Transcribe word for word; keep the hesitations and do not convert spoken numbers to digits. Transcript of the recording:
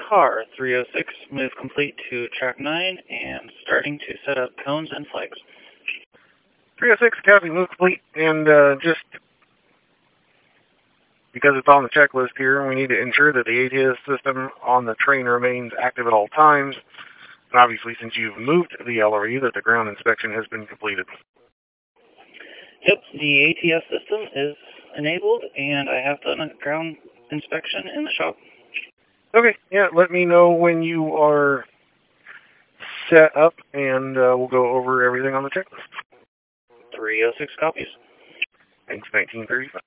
car. three oh six, move complete to track nine and starting to set up cones and flags. three oh six, copy, move complete, and uh, just because it's on the checklist here, we need to ensure that the A T S system on the train remains active at all times. And obviously, since you've moved the L R E, that the ground inspection has been completed. Yep, the A T S system is enabled, and I have done a ground inspection in the shop. Okay, yeah, let me know when you are set up, and uh, we'll go over everything on the checklist. three oh six copies. Thanks, nineteen thirty-five.